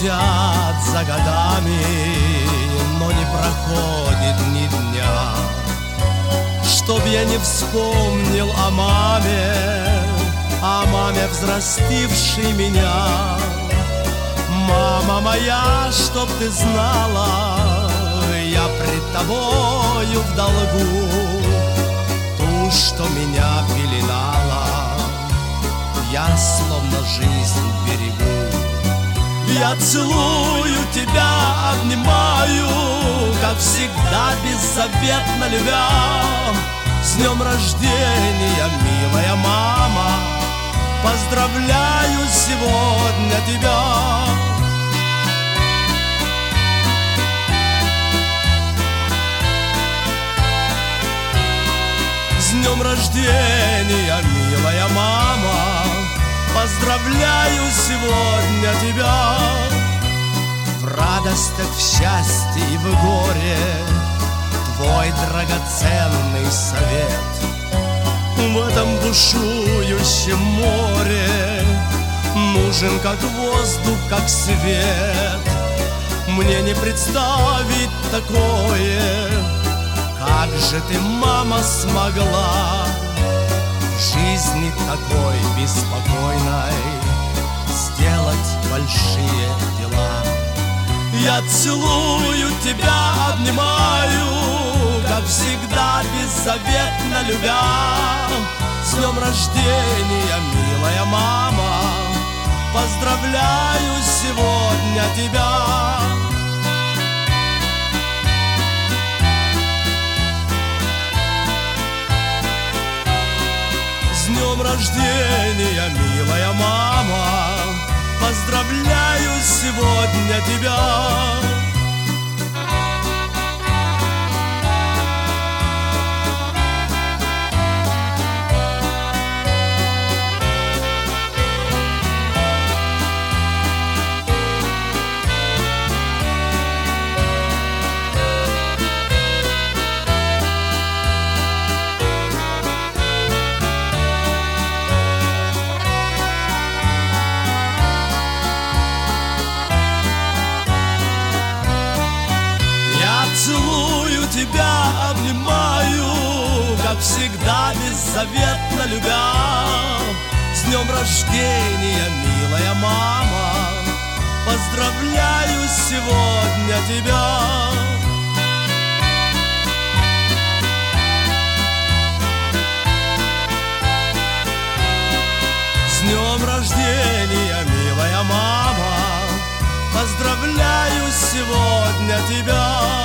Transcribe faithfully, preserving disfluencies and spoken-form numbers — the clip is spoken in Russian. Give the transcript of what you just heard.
летят за годами, но не проходит ни дня, чтоб я не вспомнил о маме, о маме, взрастившей меня. Мама моя, чтоб ты знала, я пред тобою в долгу. Ту, что меня пеленала, я словно жизнь берегу. Я целую тебя, обнимаю, как всегда беззаветно любя. С днем рождения, милая мама, поздравляю сегодня тебя. С днем рождения, милая мама, поздравляю сегодня тебя. В радостях, в счастье и в горе твой драгоценный совет. В этом бушующем море нужен как воздух, как свет. Мне не представить такое, как же ты, мама, смогла в жизни такой беспокойной сделать большие дела. Я целую тебя, обнимаю, как всегда беззаветно любя. С днем рождения, милая мама, поздравляю сегодня тебя. С днем рождения, милая мама, поздравляю сегодня тебя. Целую тебя, обнимаю, как всегда беззаветно любя. С днем рождения, милая мама, поздравляю сегодня тебя. С днем рождения, милая мама, поздравляю сегодня тебя.